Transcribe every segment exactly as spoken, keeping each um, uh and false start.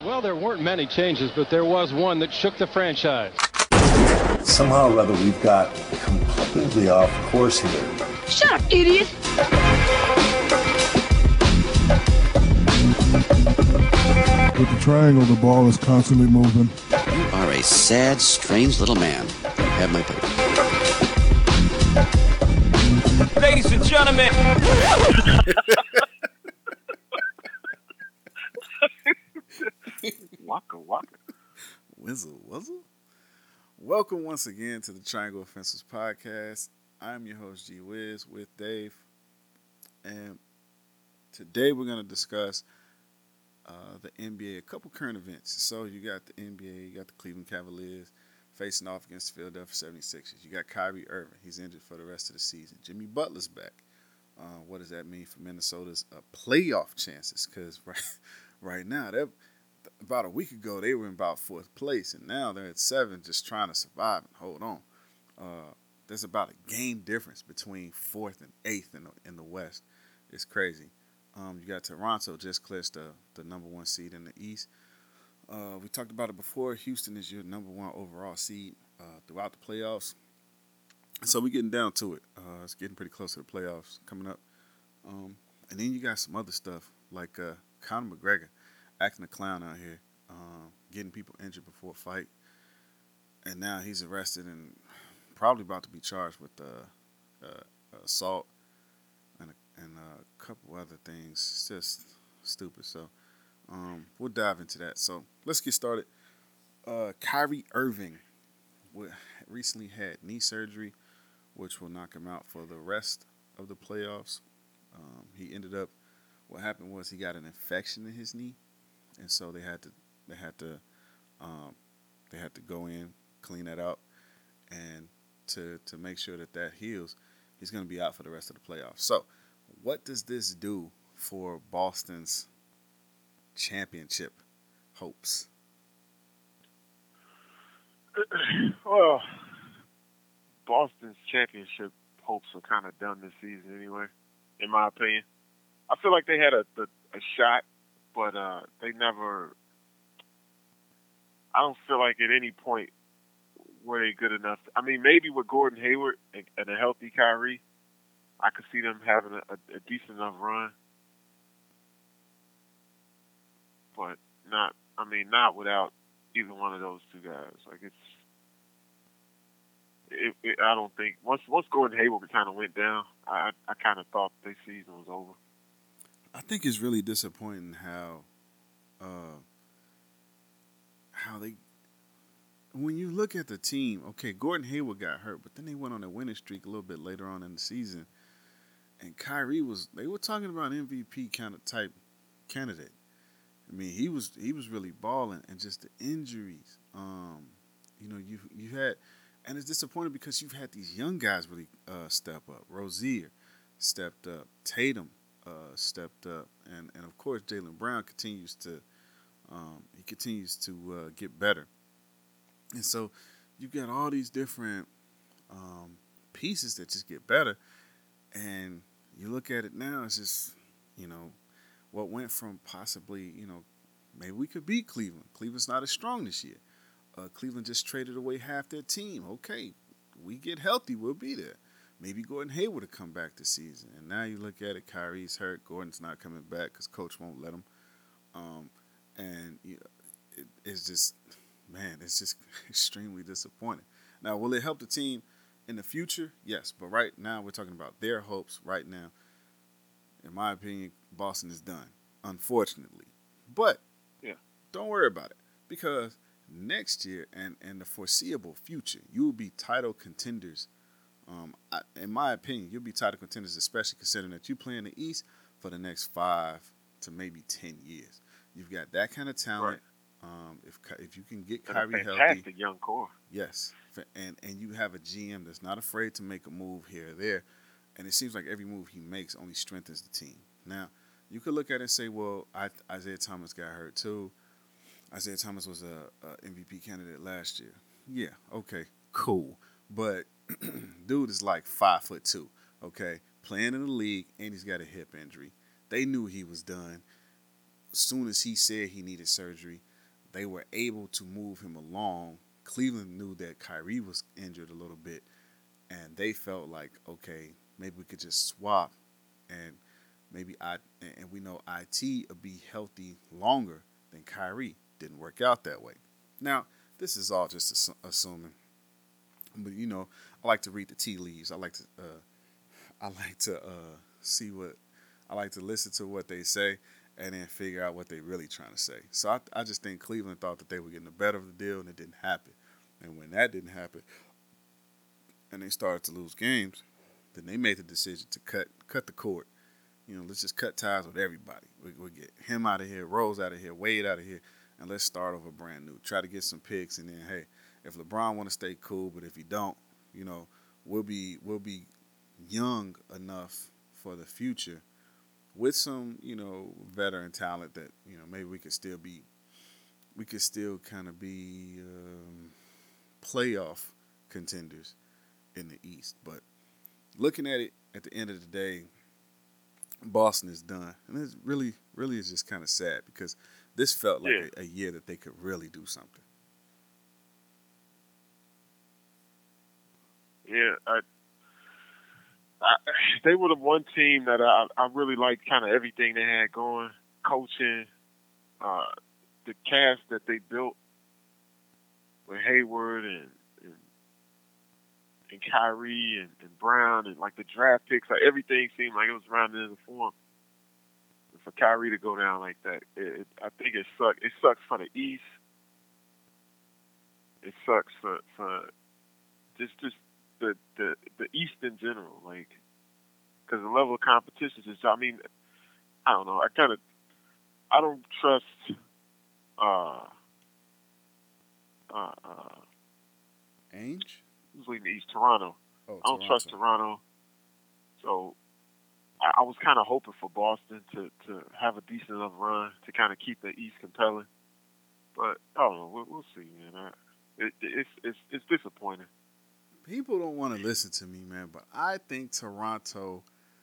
Well, there weren't many changes, but there was one that shook the franchise. Somehow or other, we've got completely off course here. Shut up, idiot! With the triangle, the ball is constantly moving. You are a sad, strange little man. You have my paper. Ladies and gentlemen. Waka waka. Whizzle wuzzle. Welcome once again to the Triangle Offensives Podcast. I'm your host, G Wiz, with Dave. And today we're going to discuss uh, the N B A, a couple current events. So you got the N B A, you got the Cleveland Cavaliers facing off against the Philadelphia seventy-sixers. You got Kyrie Irving. He's injured for the rest of the season. Jimmy Butler's back. Uh, what does that mean for Minnesota's uh, playoff chances? Because right, right now, they're about a week ago, they were in about fourth place, and now they're at seven, just trying to survive and hold on. Uh, there's about a game difference between fourth and eighth in the, in the West. It's crazy. Um, you got Toronto just clinched the, the number one seed in the East. Uh, we talked about it before. Houston is your number one overall seed uh, throughout the playoffs. So we're getting down to it. Uh, it's getting pretty close to the playoffs coming up. Um, and then you got some other stuff like uh, Conor McGregor acting a clown out here, um, getting people injured before a fight. And now he's arrested and probably about to be charged with uh, uh, assault and a, and a couple other things. It's just stupid. So um, we'll dive into that. So let's get started. Uh, Kyrie Irving recently had knee surgery, which will knock him out for the rest of the playoffs. Um, he ended up, what happened was he got an infection in his knee. And so they had to, they had to, um, they had to go in, clean that out, and to to make sure that that heals, he's going to be out for the rest of the playoffs. So, what does this do for Boston's championship hopes? Well, Boston's championship hopes are kind of done this season anyway, in my opinion. I feel like they had a a, a shot. But uh, they never, I don't feel like at any point were they good enough. I mean, maybe with Gordon Hayward and, and a healthy Kyrie, I could see them having a, a, a decent enough run. But not, I mean, not without either one of those two guys. Like, it's, it, it, I don't think, once once Gordon Hayward kind of went down, I, I kind of thought their season was over. I think it's really disappointing how, uh, how they, when you look at the team, okay, Gordon Hayward got hurt, but then they went on a winning streak a little bit later on in the season, and Kyrie was, they were talking about M V P kind of type candidate. I mean, he was he was really balling, and just the injuries, um, you know, you you had, and it's disappointing because you've had these young guys really uh, step up. Rozier stepped up, Tatum. Uh, stepped up, and, and of course Jaylen Brown continues to um, he continues to uh, get better, and so you've got all these different um, pieces that just get better, and you look at it now, it's just, you know, what went from possibly, you know, maybe we could beat Cleveland. Cleveland's not as strong this year. Uh, Cleveland just traded away half their team. Okay, we get healthy, we'll be there. Maybe Gordon Hayward will come back this season. And now you look at it, Kyrie's hurt. Gordon's not coming back because coach won't let him. Um, and you know, it, it's just, man, it's just extremely disappointing. Now, will it help the team in the future? Yes. But right now, we're talking about their hopes right now. In my opinion, Boston is done, unfortunately. But yeah, don't worry about it, because next year and, and the foreseeable future, you will be title contenders. Um, I, in my opinion, you'll be title contenders, especially considering that you play in the East for the next five to maybe ten years. You've got that kind of talent. Right. Um, if if you can get and Kyrie a healthy, fantastic young core. Yes, and and you have a G M that's not afraid to make a move here or there, and it seems like every move he makes only strengthens the team. Now, you could look at it and say, well, I, Isaiah Thomas got hurt too. Isaiah Thomas was a, a M V P candidate last year. Yeah, okay, cool, but dude is like five foot two, okay, playing in the league, and he's got a hip injury. They knew he was done as soon as he said he needed surgery. they were able to move him along. Cleveland knew that Kyrie was injured a little bit, and they felt like, okay, maybe we could just swap, and maybe I and we know I T will be healthy longer than Kyrie. Didn't work out that way. Now, this is all just assu- assuming, but you know, I like to read the tea leaves. I like to, uh, I like to uh, see what, I like to listen to what they say, and then figure out what they really trying to say. So I, I just think Cleveland thought that they were getting the better of the deal, and it didn't happen. And when that didn't happen, and they started to lose games, then they made the decision to cut cut the cord. You know, let's just cut ties with everybody. We we get him out of here, Rose out of here, Wade out of here, and let's start over brand new. Try to get some picks, and then hey, if LeBron want to stay, cool. But if he don't, you know, we'll be we'll be young enough for the future with some, you know, veteran talent that, you know, maybe we could still be, we could still kind of be um, playoff contenders in the East. But looking at it at the end of the day, Boston is done. And it really, really is just kind of sad because this felt like Yeah. a, a year that they could really do something. Yeah, I, I, they were the one team that I, I really liked kind of everything they had going, coaching, uh, the cast that they built with Hayward and and, and Kyrie and, and Brown and like the draft picks, like everything seemed like it was rounded into form. And for Kyrie to go down like that, it, it, I think it sucks. It sucks for the East. It sucks for for just just. The, the the East in general, like, because the level of competition is, I mean, I don't know. I kind of, I don't trust, uh, uh, uh, Ainge? who's leading the East? Toronto. Oh, I don't trust Toronto. So I, I was kind of hoping for Boston to, to have a decent enough run to kind of keep the East compelling. But I don't know. We'll, we'll see, man. I, it, it's it's it's disappointing. People don't want to listen to me, man, but I think Toronto,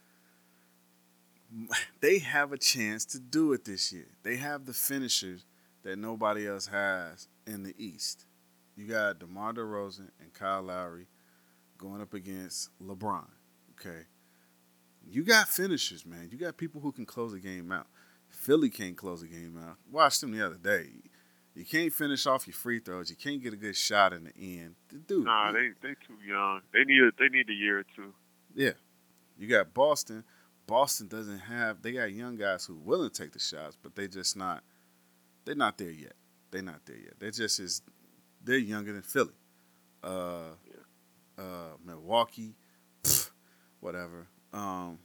they have a chance to do it this year. They have the finishers that nobody else has in the East. You got DeMar DeRozan and Kyle Lowry going up against LeBron, okay? You got finishers, man. You got people who can close a game out. Philly can't close a game out. Watched them the other day. You can't finish off your free throws. You can't get a good shot in the end. Dude, Nah, they they too young. They need a, they need a year or two. yeah. You got Boston. Boston doesn't have. They got young guys who are willing to take the shots, but they just not. They're not there yet. They're not there yet. They're just as. They're younger than Philly. Uh, Yeah. uh, Milwaukee, pff, whatever. Um,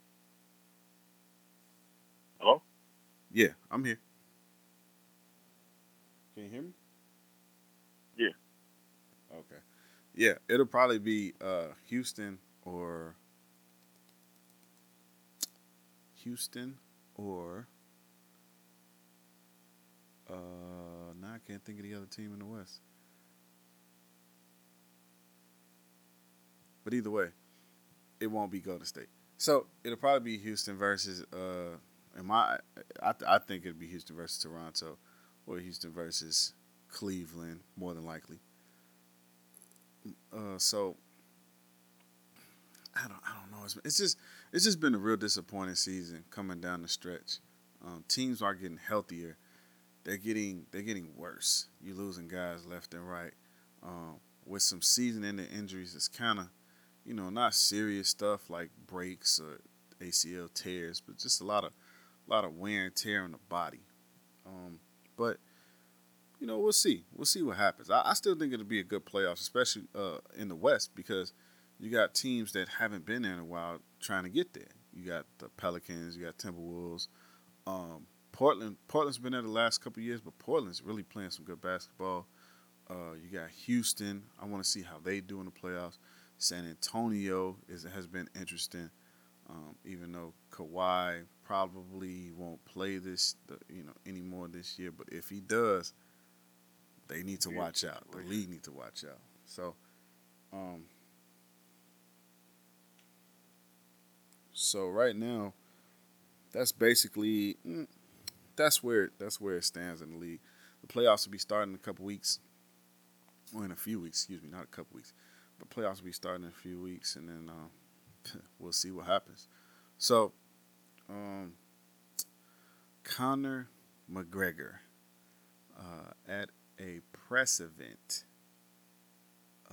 Hello? yeah, I'm here. Can you hear me? Yeah. Okay. Yeah, it'll probably be uh, Houston or Houston or uh, now I can't think of the other team in the West. But either way, it won't be Golden State. So it'll probably be Houston versus. Uh, in my, I, I think it'll be Houston versus Toronto, or Houston versus Cleveland, more than likely. Uh, so I don't, I don't know. It's, it's just, it's just been a real disappointing season coming down the stretch. Um, teams aren't getting healthier; they're getting, they're getting worse. You're losing guys left and right. Um, with some season-ending injuries, it's kind of, you know, not serious stuff like breaks or A C L tears, but just a lot of, a lot of wear and tear on the body. Um, but you know, we'll see. We'll see what happens. I, I still think it'll be a good playoffs, especially uh, in the West, because you got teams that haven't been there in a while trying to get there. You got the Pelicans, you got Timberwolves. Um, Portland, Portland's been there the last couple of years, but Portland's really playing some good basketball. Uh, you got Houston. I want to see how they do in the playoffs. San Antonio is has been interesting, um, even though Kawhi probably won't play this, you know, anymore this year. But if he does, they need to watch out. The league need to watch out. So, um, so right now, that's basically mm, that's where that's where it stands in the league. The playoffs will be starting in a couple weeks, or in a few weeks, excuse me, not a couple weeks, but playoffs will be starting in a few weeks, and then uh, we'll see what happens. So, um, Conor McGregor uh, at a press event uh,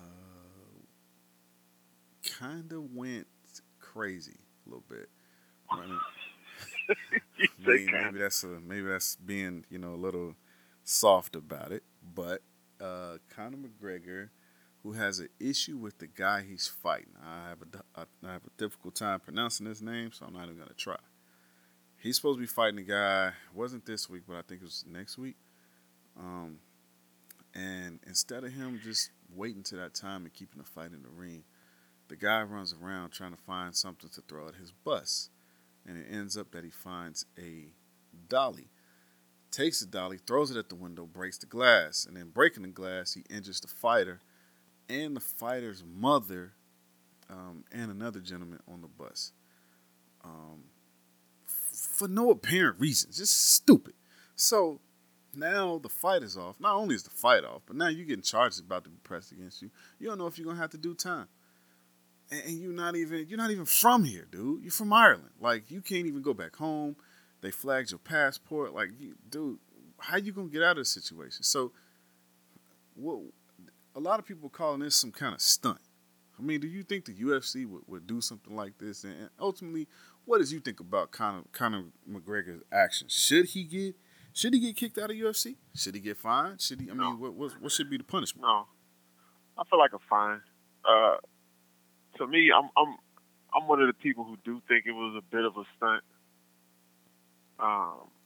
kind of went crazy a little bit. I mean, maybe, maybe that's a, maybe that's being, you know, a little soft about it, but uh, Conor McGregor, who has an issue with the guy he's fighting. I have a, I have a difficult time pronouncing his name, so I'm not even gonna try. He's supposed to be fighting a guy. It wasn't this week, but I think it was next week. Um, and instead of him just waiting to that time and keeping the fight in the ring, the guy runs around trying to find something to throw at his bus. And it ends up that he finds a dolly, takes the dolly, throws it at the window, breaks the glass. And then breaking the glass, he injures the fighter and the fighter's mother um, and another gentleman on the bus. Um, f- for no apparent reason. Just stupid. So now the fight is off. Not only is the fight off, but now you're getting charges about to be pressed against you. You don't know if you're going to have to do time. And you're not even you're not even from here, dude. You're from Ireland. Like, you can't even go back home. They flagged your passport. Like, you, dude, how you gonna get out of this situation? So, what? A lot of people calling this some kind of stunt. I mean, do you think the U F C would, would do something like this? And ultimately, what does you think about Conor Conor McGregor's actions? Should he get should he get kicked out of U F C? Should he get fined? Should he? I No. mean, what, what what should be the punishment? No, I feel like a fine. Uh, to me, I'm I'm I'm one of the people who do think it was a bit of a stunt. Um,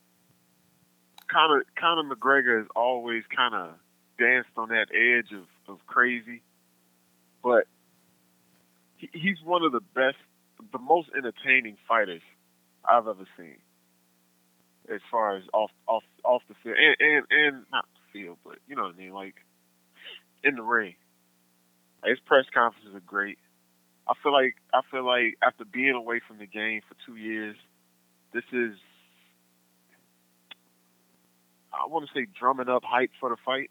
Conor Conor McGregor has always kind of danced on that edge of, of crazy, but he, he's one of the best, the most entertaining fighters I've ever seen. As far as off off off the field, and and, and not the field, but you know what I mean, like in the ring. His press conferences are great. I feel like I feel like after being away from the game for two years, this is, I want to say, drumming up hype for the fight.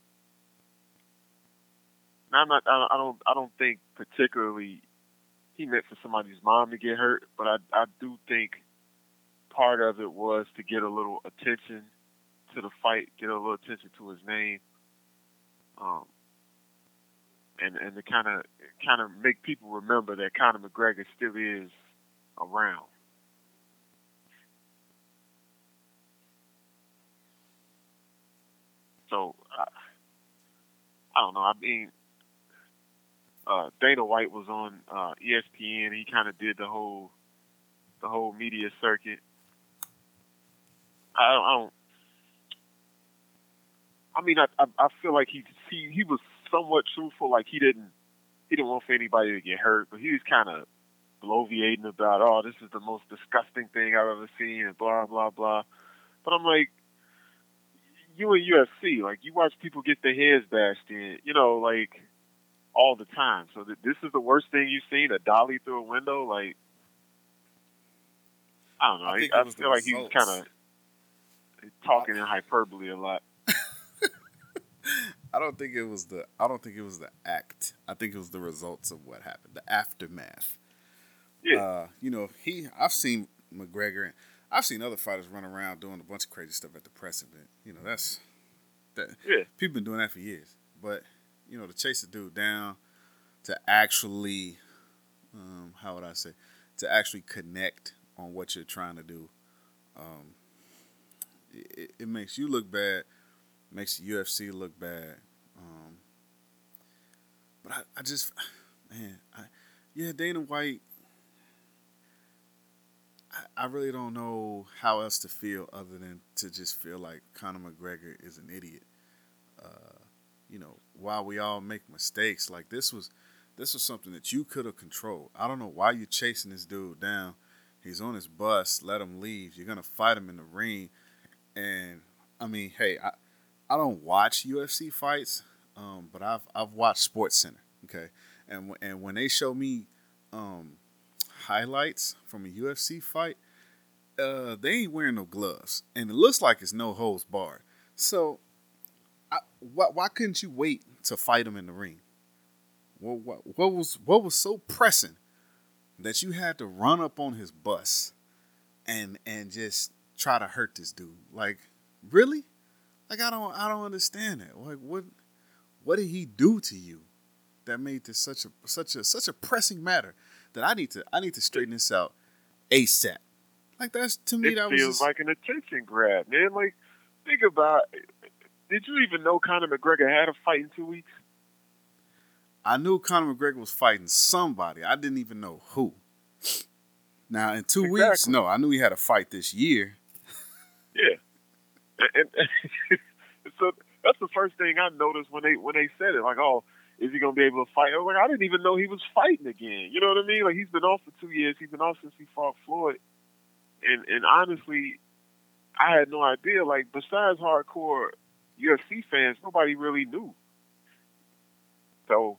Now, I'm not. I don't. I don't think particularly he meant for somebody's mom to get hurt, but I I do think part of it was to get a little attention to the fight, get a little attention to his name. Um. And, and to kind of kind of make people remember that Conor McGregor still is around. So I, I don't know. I mean, uh, Dana White was on uh, E S P N. He kind of did the whole the whole media circuit. I don't. I, don't, I mean, I, I I feel like he he he was somewhat truthful. Like he didn't he didn't want for anybody to get hurt, but he was kind of bloviating about, oh, this is the most disgusting thing I've ever seen, and blah blah blah. But I'm like, you in U F C, like you watch people get their heads bashed in, you know, like all the time. So th- this is the worst thing you've seen, a dolly through a window, like I don't know. I, I, I feel like he was kind of talking in hyperbole a lot. I don't think it was the I don't think it was the act. I think it was the results of what happened, the aftermath. Yeah. Uh, you know, he I've seen McGregor and I've seen other fighters run around doing a bunch of crazy stuff at the press event. You know, that's that yeah. People been doing that for years. But, you know, to chase a dude down, to actually um, how would I say, to actually connect on what you're trying to do, um, it, it makes you look bad. Makes the U F C look bad. Um, but I, I just, man, I, yeah, Dana White, I, I really don't know how else to feel other than to just feel like Conor McGregor is an idiot. Uh, you know, while we all make mistakes, like this was, this was something that you could have controlled. I don't know why you're chasing this dude down. He's on his bus. Let him leave. You're going to fight him in the ring. And, I mean, hey, I, I don't watch U F C fights, um, but I've I've watched SportsCenter, okay, and w- and when they show me um, highlights from a U F C fight, uh, they ain't wearing no gloves, and it looks like it's no holds barred. So, I, why, why couldn't you wait to fight him in the ring? What, what, what was what was so pressing that you had to run up on his bus and and just try to hurt this dude? Like, really? Like, I don't I don't understand that. Like, what what did he do to you that made this such a such a such a pressing matter that I need to I need to straighten this out ASAP? Like, that's to me It that was feels just, like an attention grab, man. Like, think about. Did you even know Conor McGregor had a fight in two weeks? I knew Conor McGregor was fighting somebody. I didn't even know who. Now, in two Exactly. weeks, no, I knew he had a fight this year. Yeah. And, and so that's the first thing I noticed when they when they said it. Like, oh, is he gonna be able to fight? I was like, I didn't even know he was fighting again. You know what I mean? Like, he's been off for two years. He's been off since he fought Floyd. And and honestly, I had no idea. Like, besides hardcore U F C fans, nobody really knew. So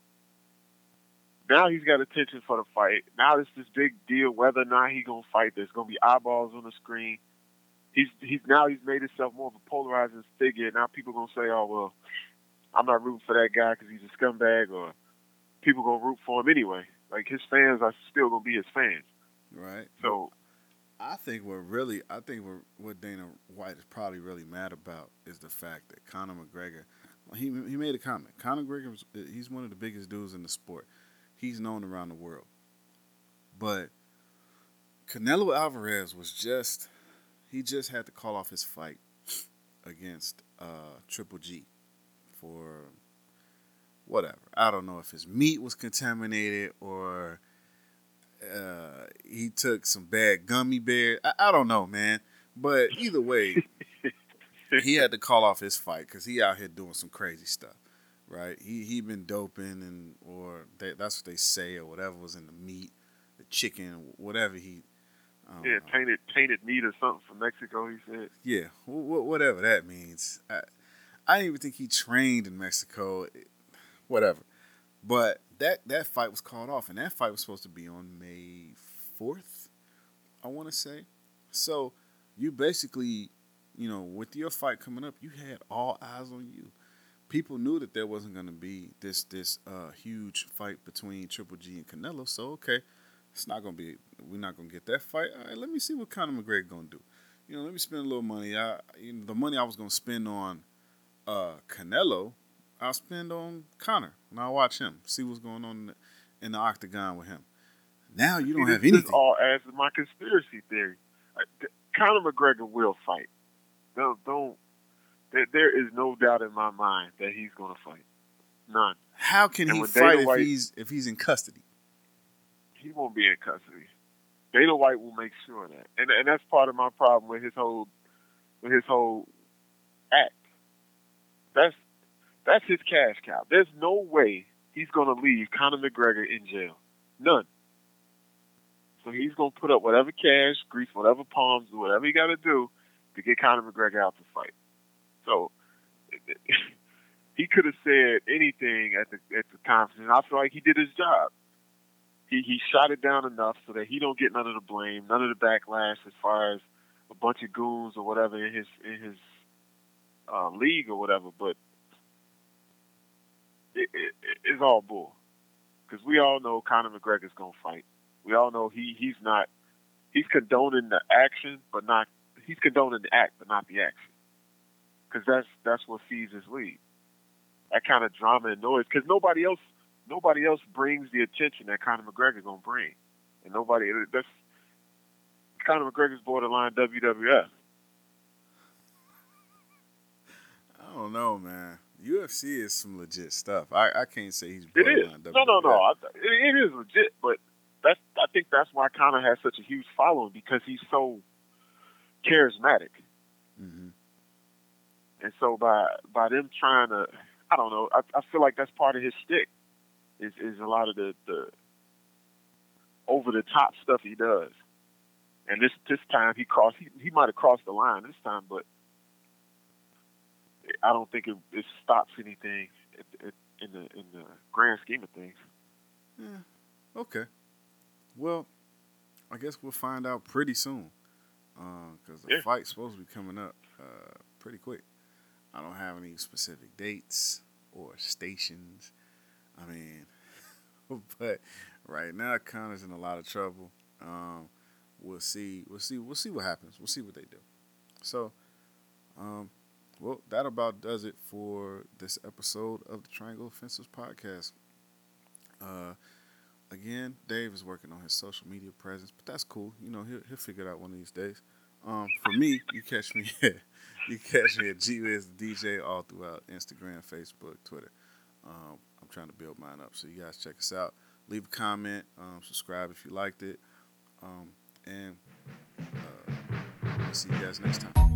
now he's got attention for the fight. Now it's this big deal whether or not he's gonna fight. There's gonna be eyeballs on the screen. He's he's now he's made himself more of a polarizing figure. Now people gonna say, oh well, I'm not rooting for that guy because he's a scumbag, or people gonna root for him anyway. Like, his fans are still gonna be his fans. Right. So I think what really, I think what, what Dana White is probably really mad about is the fact that Conor McGregor, he he made a comment. Conor McGregor, was, he's one of the biggest dudes in the sport. He's known around the world. But Canelo Alvarez was just, he just had to call off his fight against uh, Triple G for whatever. I don't know if his meat was contaminated or uh, he took some bad gummy bears. I, I don't know, man. But either way, he had to call off his fight because he out here doing some crazy stuff, right? He he been doping and or they, that's what they say, or whatever was in the meat, the chicken, whatever he. Um, yeah, tainted tainted meat or something from Mexico. He said. Yeah, w- w- whatever that means. I, I didn't even think he trained in Mexico. Whatever. But that, that fight was called off, and that fight was supposed to be on May fourth, I want to say. So you basically, you know, with your fight coming up, you had all eyes on you. People knew that there wasn't going to be this this uh, huge fight between Triple G and Canelo. So, okay, it's not going to be, we're not going to get that fight. All right, let me see what Conor McGregor going to do. You know, let me spend a little money. I, you know, the money I was going to spend on uh, Canelo, I'll spend on Conor, and I'll watch him, see what's going on in the, in the octagon with him. Now you don't See, have this, anything. This all adds to my conspiracy theory. Uh, Conor McGregor will fight. Don't, don't. There, there is no doubt in my mind that he's going to fight. None. How can And he when fight Dana if White- he's if he's in custody? He won't be in custody. Dana White will make sure of that, and and that's part of my problem with his whole with his whole act. That's that's his cash cow. There's no way he's going to leave Conor McGregor in jail. None. So he's going to put up whatever cash, grease whatever palms, do whatever he got to do to get Conor McGregor out to fight. So he could have said anything at the at the conference, and I feel like he did his job. He he shot it down enough so that he don't get none of the blame, none of the backlash as far as a bunch of goons or whatever in his in his uh, league or whatever. But it, it, it's all bull, because we all know Conor McGregor's gonna fight. We all know he he's not he's condoning the action, but not he's condoning the act, but not the action. Because that's that's what feeds his league. That kind of drama and noise. Because nobody else nobody else brings the attention that Conor McGregor gonna bring, and nobody that's Conor McGregor's borderline W W F. I don't know, man. U F C is some legit stuff. I, I can't say he's It borderline is. W W F. No, no, no. I, it, it is legit, but that's I think that's why Conor has such a huge following, because he's so charismatic. Mm-hmm. And so by by them trying to, I don't know, I, I feel like that's part of his shtick, is is a lot of the, the over the top stuff he does. And this this time he crossed, he, he might have crossed the line this time, but I don't think it, it stops anything at, at, in the in the grand scheme of things. Yeah. Okay. Well, I guess we'll find out pretty soon, because uh, the Yeah. fight's supposed to be coming up uh, pretty quick. I don't have any specific dates or stations. I mean, but right now Connor's in a lot of trouble. Um, we'll see. We'll see. We'll see what happens. We'll see what they do. So, um, well, that about does it for this episode of the Triangle Offensives podcast. Uh, again, Dave is working on his social media presence, but that's cool. You know, he'll he'll figure it out one of these days. Um, for me, you catch me at, you catch me at G Wiz D J all throughout Instagram, Facebook, Twitter. Um, I'm trying to build mine up, so you guys check us out. Leave a comment, um, subscribe if you liked it, um, and uh, we'll see you guys next time.